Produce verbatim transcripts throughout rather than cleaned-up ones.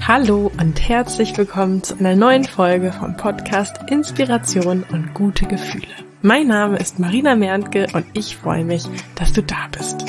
Hallo und herzlich willkommen zu einer neuen Folge vom Podcast Inspiration und gute Gefühle. Mein Name ist Marina Merntke und ich freue mich, dass du da bist.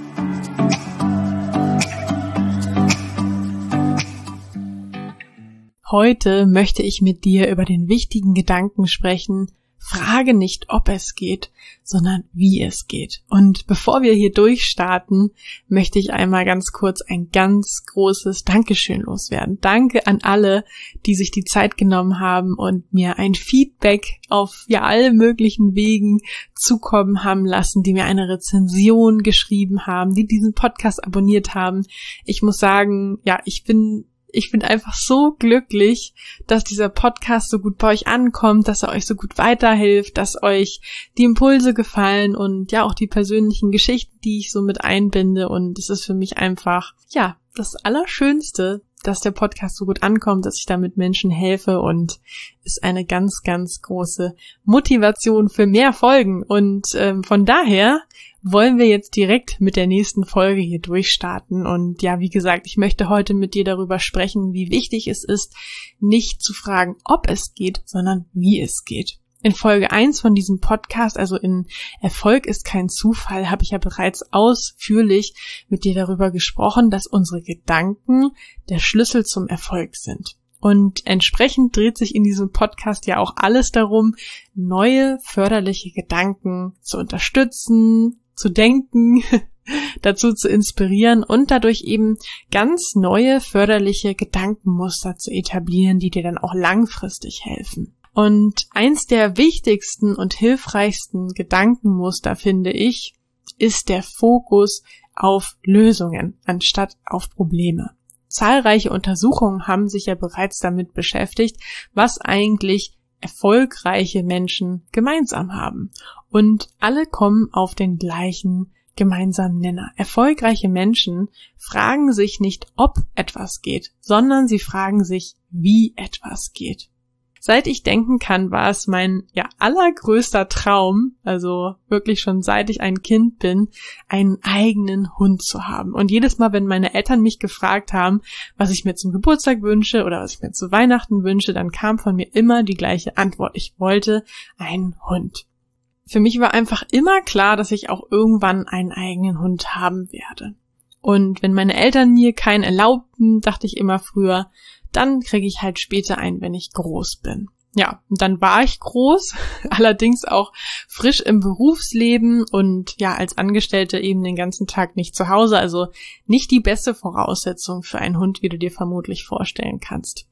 Heute möchte ich mit dir über den wichtigen Gedanken sprechen: Frage nicht, ob es geht, sondern wie es geht. Und bevor wir hier durchstarten, möchte ich einmal ganz kurz ein ganz großes Dankeschön loswerden. Danke an alle, die sich die Zeit genommen haben und mir ein Feedback auf ja alle möglichen Wegen zukommen haben lassen, die mir eine Rezension geschrieben haben, die diesen Podcast abonniert haben. Ich muss sagen, ja, ich bin Ich bin einfach so glücklich, dass dieser Podcast so gut bei euch ankommt, dass er euch so gut weiterhilft, dass euch die Impulse gefallen und ja auch die persönlichen Geschichten, die ich so mit einbinde. Und es ist für mich einfach, ja, das Allerschönste, dass der Podcast so gut ankommt, dass ich damit Menschen helfe, und ist eine ganz, ganz große Motivation für mehr Folgen. Und ähm, von daher wollen wir jetzt direkt mit der nächsten Folge hier durchstarten. Und ja, wie gesagt, ich möchte heute mit dir darüber sprechen, wie wichtig es ist, nicht zu fragen, ob es geht, sondern wie es geht. In Folge eins von diesem Podcast, also in Erfolg ist kein Zufall, habe ich ja bereits ausführlich mit dir darüber gesprochen, dass unsere Gedanken der Schlüssel zum Erfolg sind. Und entsprechend dreht sich in diesem Podcast ja auch alles darum, neue förderliche Gedanken zu unterstützen, zu denken, dazu zu inspirieren und dadurch eben ganz neue förderliche Gedankenmuster zu etablieren, die dir dann auch langfristig helfen. Und eins der wichtigsten und hilfreichsten Gedankenmuster, finde ich, ist der Fokus auf Lösungen anstatt auf Probleme. Zahlreiche Untersuchungen haben sich ja bereits damit beschäftigt, was eigentlich erfolgreiche Menschen gemeinsam haben. Und alle kommen auf den gleichen gemeinsamen Nenner. Erfolgreiche Menschen fragen sich nicht, ob etwas geht, sondern sie fragen sich, wie etwas geht. Seit ich denken kann, war es mein ja allergrößter Traum, also wirklich schon seit ich ein Kind bin, einen eigenen Hund zu haben. Und jedes Mal, wenn meine Eltern mich gefragt haben, was ich mir zum Geburtstag wünsche oder was ich mir zu Weihnachten wünsche, dann kam von mir immer die gleiche Antwort: Ich wollte einen Hund. Für mich war einfach immer klar, dass ich auch irgendwann einen eigenen Hund haben werde. Und wenn meine Eltern mir keinen erlaubten, dachte ich immer früher, dann kriege ich halt später einen, wenn ich groß bin. Ja, und dann war ich groß, allerdings auch frisch im Berufsleben und ja, als Angestellte eben den ganzen Tag nicht zu Hause, also nicht die beste Voraussetzung für einen Hund, wie du dir vermutlich vorstellen kannst.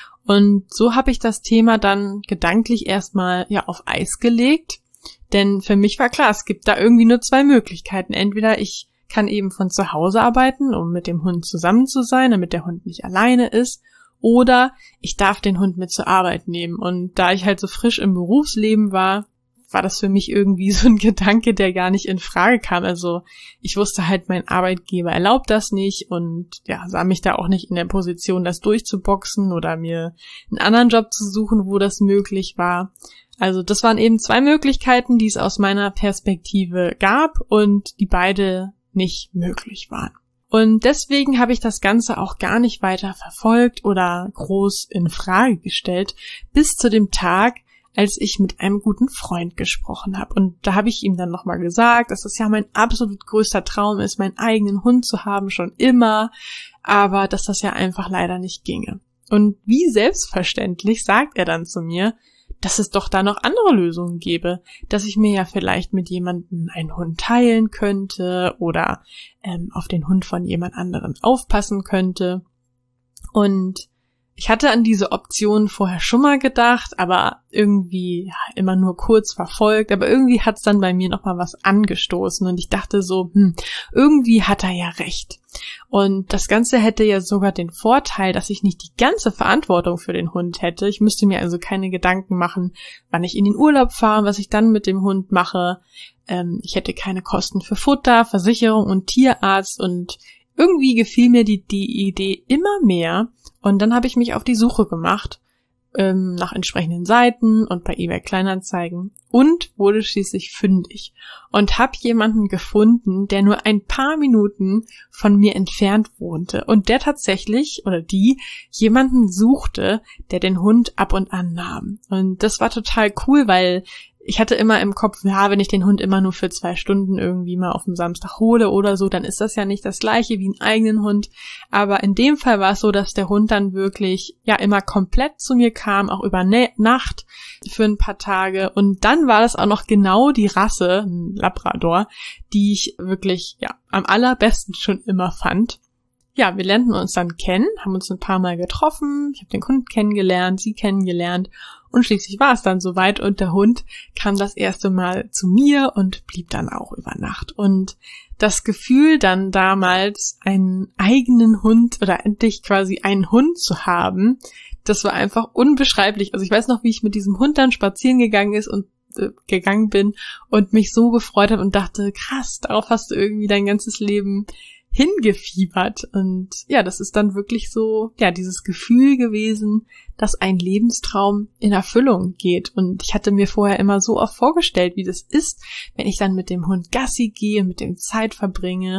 Und so habe ich das Thema dann gedanklich erstmal ja auf Eis gelegt, denn für mich war klar, es gibt da irgendwie nur zwei Möglichkeiten. Entweder ich kann eben von zu Hause arbeiten, um mit dem Hund zusammen zu sein, damit der Hund nicht alleine ist, oder ich darf den Hund mit zur Arbeit nehmen. Und da ich halt so frisch im Berufsleben war, war das für mich irgendwie so ein Gedanke, der gar nicht in Frage kam. Also ich wusste halt, mein Arbeitgeber erlaubt das nicht und ja, sah mich da auch nicht in der Position, das durchzuboxen oder mir einen anderen Job zu suchen, wo das möglich war. Also das waren eben zwei Möglichkeiten, die es aus meiner Perspektive gab und die beide nicht möglich waren. Und deswegen habe ich das Ganze auch gar nicht weiter verfolgt oder groß in Frage gestellt, bis zu dem Tag, als ich mit einem guten Freund gesprochen habe. Und da habe ich ihm dann nochmal gesagt, dass das ja mein absolut größter Traum ist, meinen eigenen Hund zu haben, schon immer, aber dass das ja einfach leider nicht ginge. Und wie selbstverständlich sagt er dann zu mir, dass es doch da noch andere Lösungen gäbe, dass ich mir ja vielleicht mit jemandem einen Hund teilen könnte oder ähm, auf den Hund von jemand anderem aufpassen könnte. Und ich hatte an diese Option vorher schon mal gedacht, aber irgendwie ja, immer nur kurz verfolgt. Aber irgendwie hat es dann bei mir nochmal was angestoßen und ich dachte so, hm, irgendwie hat er ja recht. Und das Ganze hätte ja sogar den Vorteil, dass ich nicht die ganze Verantwortung für den Hund hätte. Ich müsste mir also keine Gedanken machen, wann ich in den Urlaub fahre, was ich dann mit dem Hund mache. Ähm, ich hätte keine Kosten für Futter, Versicherung und Tierarzt und irgendwie gefiel mir die, die Idee immer mehr. Und dann habe ich mich auf die Suche gemacht ähm, nach entsprechenden Seiten und bei eBay Kleinanzeigen und wurde schließlich fündig und habe jemanden gefunden, der nur ein paar Minuten von mir entfernt wohnte und der tatsächlich oder die jemanden suchte, der den Hund ab und an nahm. Und das war total cool, weil ich hatte immer im Kopf, ja, wenn ich den Hund immer nur für zwei Stunden irgendwie mal auf dem Samstag hole oder so, dann ist das ja nicht das Gleiche wie einen eigenen Hund. Aber in dem Fall war es so, dass der Hund dann wirklich, ja, immer komplett zu mir kam, auch über Nacht für ein paar Tage. Und dann war das auch noch genau die Rasse, ein Labrador, die ich wirklich, ja, am allerbesten schon immer fand. Ja, wir lernten uns dann kennen, haben uns ein paar Mal getroffen, ich habe den Hund kennengelernt, sie kennengelernt und schließlich war es dann soweit und der Hund kam das erste Mal zu mir und blieb dann auch über Nacht. Und das Gefühl dann damals, einen eigenen Hund oder endlich quasi einen Hund zu haben, das war einfach unbeschreiblich. Also ich weiß noch, wie ich mit diesem Hund dann spazieren gegangen ist und äh, gegangen bin und mich so gefreut habe und dachte, krass, darauf hast du irgendwie dein ganzes Leben hingefiebert. Und ja, das ist dann wirklich so, ja, dieses Gefühl gewesen, dass ein Lebenstraum in Erfüllung geht. Und ich hatte mir vorher immer so oft vorgestellt, wie das ist, wenn ich dann mit dem Hund Gassi gehe, mit dem Zeit verbringe.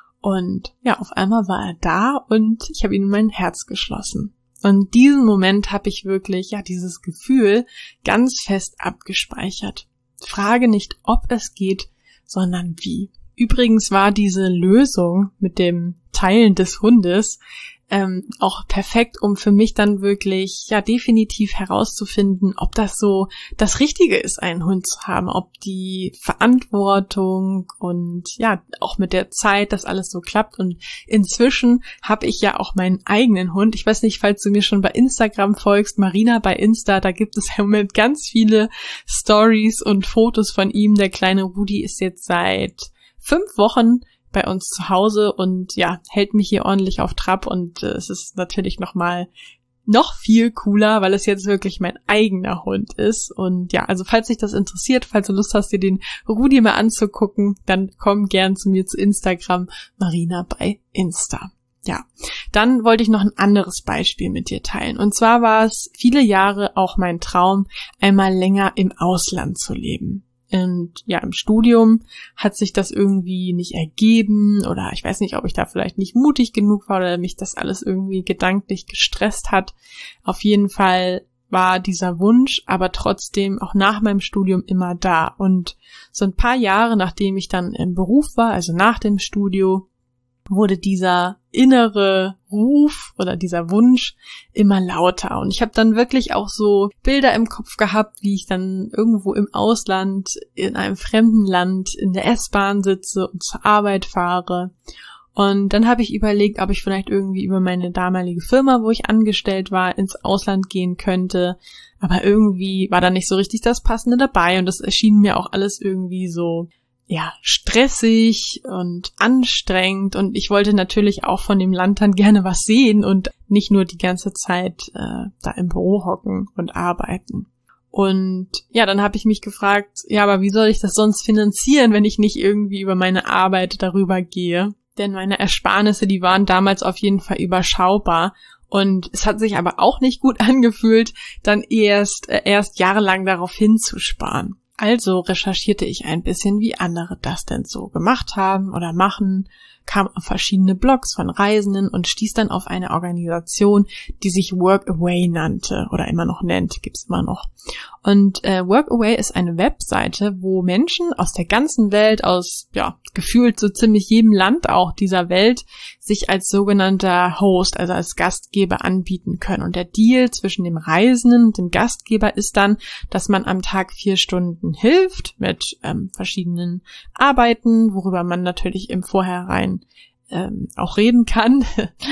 Und ja, auf einmal war er da und ich habe ihn in mein Herz geschlossen. Und diesen Moment habe ich wirklich, ja, dieses Gefühl ganz fest abgespeichert. Frage nicht, ob es geht, sondern wie. Übrigens war diese Lösung mit dem Teilen des Hundes ähm, auch perfekt, um für mich dann wirklich ja definitiv herauszufinden, ob das so das Richtige ist, einen Hund zu haben, ob die Verantwortung und ja auch mit der Zeit das alles so klappt. Und inzwischen habe ich ja auch meinen eigenen Hund. Ich weiß nicht, falls du mir schon bei Instagram folgst, Marina bei Insta, da gibt es im Moment ganz viele Stories und Fotos von ihm. Der kleine Rudi ist jetzt seit fünf Wochen bei uns zu Hause und ja, hält mich hier ordentlich auf Trab und äh, es ist natürlich nochmal noch viel cooler, weil es jetzt wirklich mein eigener Hund ist. Und ja, also falls dich das interessiert, falls du Lust hast, dir den Rudi mal anzugucken, dann komm gern zu mir zu Instagram, Marina bei Insta. Ja, dann wollte ich noch ein anderes Beispiel mit dir teilen. Und zwar war es viele Jahre auch mein Traum, einmal länger im Ausland zu leben. Und ja, im Studium hat sich das irgendwie nicht ergeben oder ich weiß nicht, ob ich da vielleicht nicht mutig genug war oder mich das alles irgendwie gedanklich gestresst hat. Auf jeden Fall war dieser Wunsch aber trotzdem auch nach meinem Studium immer da. Und so ein paar Jahre, nachdem ich dann im Beruf war, also nach dem Studio, wurde dieser innere Ruf oder dieser Wunsch immer lauter. Und ich habe dann wirklich auch so Bilder im Kopf gehabt, wie ich dann irgendwo im Ausland, in einem fremden Land, in der S-Bahn sitze und zur Arbeit fahre. Und dann habe ich überlegt, ob ich vielleicht irgendwie über meine damalige Firma, wo ich angestellt war, ins Ausland gehen könnte. Aber irgendwie war da nicht so richtig das Passende dabei und das erschien mir auch alles irgendwie so ja, stressig und anstrengend und ich wollte natürlich auch von dem Land dann gerne was sehen und nicht nur die ganze Zeit äh, da im Büro hocken und arbeiten. Und ja, dann habe ich mich gefragt, ja, aber wie soll ich das sonst finanzieren, wenn ich nicht irgendwie über meine Arbeit darüber gehe? Denn meine Ersparnisse, die waren damals auf jeden Fall überschaubar. Und es hat sich aber auch nicht gut angefühlt, dann erst, äh, erst jahrelang darauf hinzusparen. Also recherchierte ich ein bisschen, wie andere das denn so gemacht haben oder machen, kam auf verschiedene Blogs von Reisenden und stieß dann auf eine Organisation, die sich Workaway nannte oder immer noch nennt, gibt's immer noch. Und äh, Workaway ist eine Webseite, wo Menschen aus der ganzen Welt, aus ja gefühlt so ziemlich jedem Land auch dieser Welt, sich als sogenannter Host, also als Gastgeber anbieten können. Und der Deal zwischen dem Reisenden und dem Gastgeber ist dann, dass man am Tag vier Stunden hilft mit ähm, verschiedenen Arbeiten, worüber man natürlich im Vorhinein ähm, auch reden kann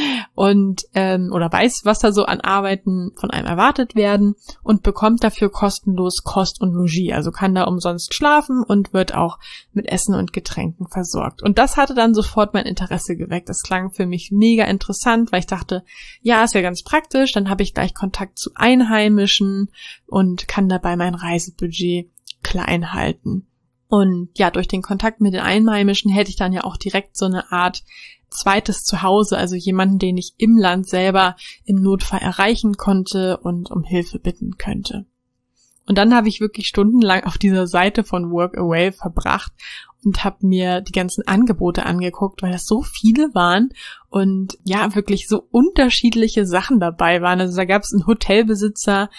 und ähm, oder weiß, was da so an Arbeiten von einem erwartet werden und bekommt dafür kostenlos Kost und Logis, also kann da umsonst schlafen und wird auch mit Essen und Getränken versorgt. Und das hatte dann sofort mein Interesse geweckt. Das klang für mich mega interessant, weil ich dachte, ja, ist ja ganz praktisch, dann habe ich gleich Kontakt zu Einheimischen und kann dabei mein Reisebudget klein halten. Und ja, durch den Kontakt mit den Einheimischen hätte ich dann ja auch direkt so eine Art zweites Zuhause, also jemanden, den ich im Land selber im Notfall erreichen konnte und um Hilfe bitten könnte. Und dann habe ich wirklich stundenlang auf dieser Seite von Workaway verbracht und habe mir die ganzen Angebote angeguckt, weil das so viele waren und ja, wirklich so unterschiedliche Sachen dabei waren. Also da gab es einen Hotelbesitzer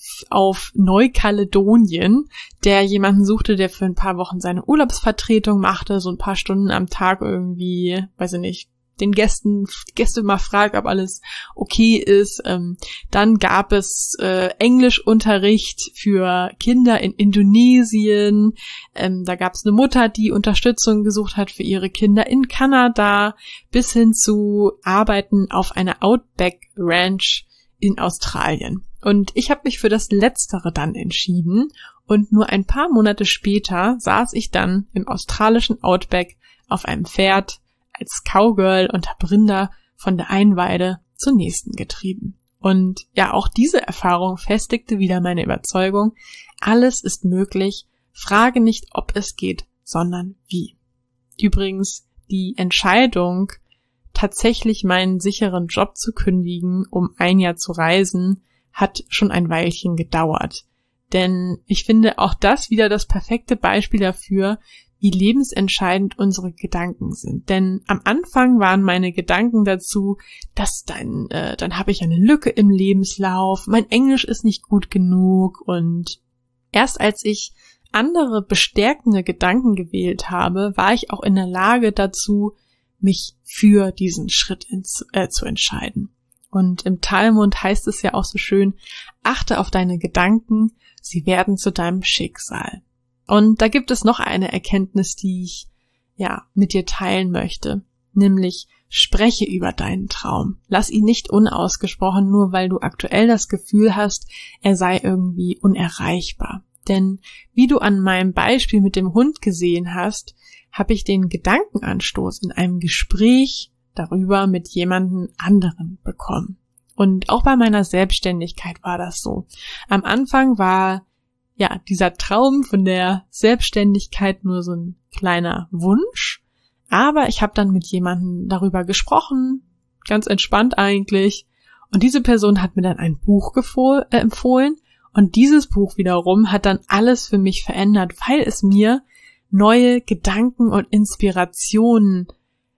auf Neukaledonien, der jemanden suchte, der für ein paar Wochen seine Urlaubsvertretung machte, so ein paar Stunden am Tag irgendwie, weiß ich nicht, den Gästen, Gäste mal fragt, ob alles okay ist. Ähm, dann gab es äh, Englischunterricht für Kinder in Indonesien. Ähm, da gab es eine Mutter, die Unterstützung gesucht hat für ihre Kinder in Kanada, bis hin zu Arbeiten auf einer Outback Ranch in Australien. Und ich habe mich für das Letztere dann entschieden und nur ein paar Monate später saß ich dann im australischen Outback auf einem Pferd als Cowgirl und habe Rinder von der einen Weide zur nächsten getrieben. Und ja, auch diese Erfahrung festigte wieder meine Überzeugung, alles ist möglich, frage nicht, ob es geht, sondern wie. Übrigens, die Entscheidung, tatsächlich meinen sicheren Job zu kündigen, um ein Jahr zu reisen, hat schon ein Weilchen gedauert. Denn ich finde auch das wieder das perfekte Beispiel dafür, wie lebensentscheidend unsere Gedanken sind. Denn am Anfang waren meine Gedanken dazu, dass dann, äh, dann habe ich eine Lücke im Lebenslauf, mein Englisch ist nicht gut genug und erst als ich andere bestärkende Gedanken gewählt habe, war ich auch in der Lage dazu, mich für diesen Schritt ins, äh, zu entscheiden. Und im Talmud heißt es ja auch so schön, achte auf deine Gedanken, sie werden zu deinem Schicksal. Und da gibt es noch eine Erkenntnis, die ich ja mit dir teilen möchte, nämlich spreche über deinen Traum. Lass ihn nicht unausgesprochen, nur weil du aktuell das Gefühl hast, er sei irgendwie unerreichbar. Denn wie du an meinem Beispiel mit dem Hund gesehen hast, habe ich den Gedankenanstoß in einem Gespräch darüber mit jemandem anderen bekommen. Und auch bei meiner Selbstständigkeit war das so. Am Anfang war ja dieser Traum von der Selbstständigkeit nur so ein kleiner Wunsch, aber ich habe dann mit jemandem darüber gesprochen, ganz entspannt eigentlich, und diese Person hat mir dann ein Buch gefo- äh, empfohlen und dieses Buch wiederum hat dann alles für mich verändert, weil es mir neue Gedanken und Inspirationen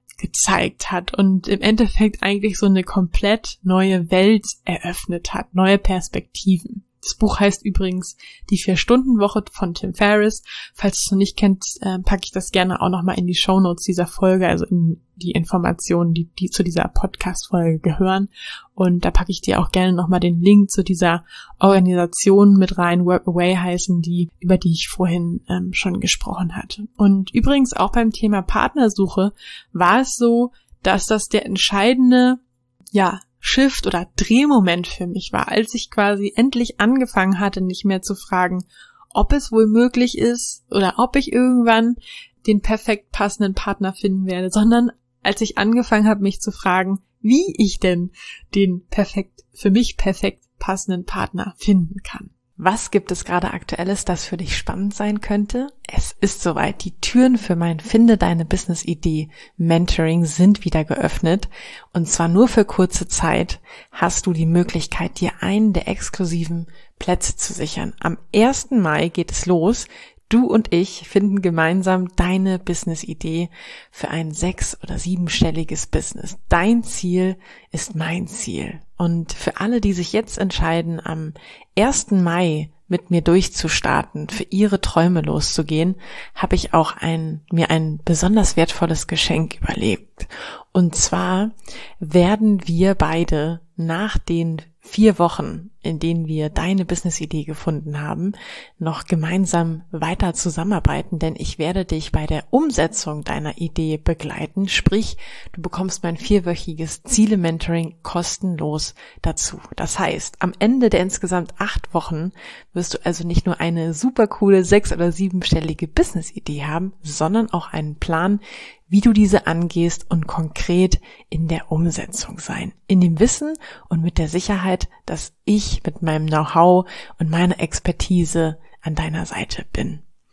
gezeigt hat und im Endeffekt eigentlich so eine komplett neue Welt eröffnet hat, neue Perspektiven. Das Buch heißt übrigens Die Vier-Stunden-Woche von Tim Ferriss. Falls du es noch nicht kennst, äh, packe ich das gerne auch nochmal in die Shownotes dieser Folge, also in die Informationen, die, die zu dieser Podcast-Folge gehören. Und da packe ich dir auch gerne nochmal den Link zu dieser Organisation mit rein, Workaway heißen die, über die ich vorhin ähm, schon gesprochen hatte. Und übrigens auch beim Thema Partnersuche war es so, dass das der entscheidende, ja, Shift oder Drehmoment für mich war, als ich quasi endlich angefangen hatte, nicht mehr zu fragen, ob es wohl möglich ist oder ob ich irgendwann den perfekt passenden Partner finden werde, sondern als ich angefangen habe, mich zu fragen, wie ich denn den perfekt, für mich perfekt passenden Partner finden kann. Was gibt es gerade Aktuelles, das für dich spannend sein könnte? Es ist soweit. Die Türen für mein Finde deine Business-Idee Mentoring sind wieder geöffnet. Und zwar nur für kurze Zeit hast du die Möglichkeit, dir einen der exklusiven Plätze zu sichern. Am ersten Mai geht es los. Du und ich finden gemeinsam deine Business-Idee für ein sechs- oder siebenstelliges Business. Dein Ziel ist mein Ziel. Und für alle, die sich jetzt entscheiden, am ersten Mai mit mir durchzustarten, für ihre Träume loszugehen, habe ich auch ein, mir ein besonders wertvolles Geschenk überlegt. Und zwar werden wir beide nach den vier Wochen, in denen wir deine Business-Idee gefunden haben, noch gemeinsam weiter zusammenarbeiten, denn ich werde dich bei der Umsetzung deiner Idee begleiten, sprich, du bekommst mein vierwöchiges Ziele-Mentoring kostenlos dazu. Das heißt, am Ende der insgesamt acht Wochen wirst du also nicht nur eine super coole sechs- oder siebenstellige Business-Idee haben, sondern auch einen Plan, wie du diese angehst und konkret in der Umsetzung sein. In dem Wissen und mit der Sicherheit, dass ich mit meinem Know-how und meiner Expertise an deiner Seite bin.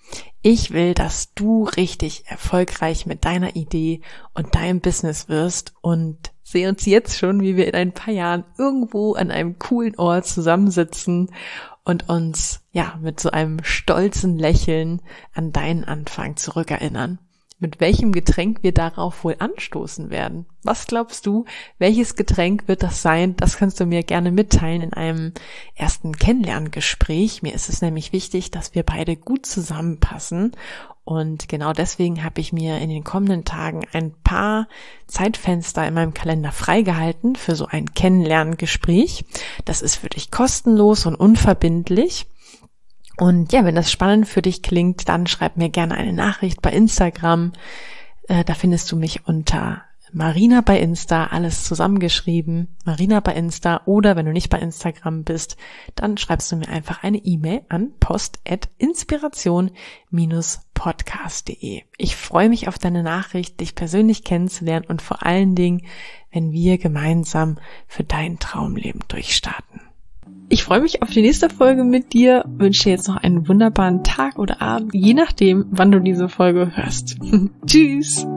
Ich will, dass du richtig erfolgreich mit deiner Idee und deinem Business wirst und sehe uns jetzt schon, wie wir in ein paar Jahren irgendwo an einem coolen Ort zusammensitzen und uns, ja, mit so einem stolzen Lächeln an deinen Anfang zurückerinnern. Mit welchem Getränk wir darauf wohl anstoßen werden? Was glaubst du, welches Getränk wird das sein? Das kannst du mir gerne mitteilen in einem ersten Kennenlerngespräch. Mir ist es nämlich wichtig, dass wir beide gut zusammenpassen. Und genau deswegen habe ich mir in den kommenden Tagen ein paar Zeitfenster in meinem Kalender freigehalten für so ein Kennenlerngespräch. Das ist für dich kostenlos und unverbindlich. Und ja, wenn das spannend für dich klingt, dann schreib mir gerne eine Nachricht bei Instagram. Äh, da findest du mich unter Marina bei Insta, alles zusammengeschrieben, Marina bei Insta. Oder wenn du nicht bei Instagram bist, dann schreibst du mir einfach eine E-Mail an post at inspiration dash podcast punkt de. Ich freue mich auf deine Nachricht, dich persönlich kennenzulernen und vor allen Dingen, wenn wir gemeinsam für dein Traumleben durchstarten. Ich freue mich auf die nächste Folge mit dir, wünsche dir jetzt noch einen wunderbaren Tag oder Abend, je nachdem, wann du diese Folge hörst. Tschüss!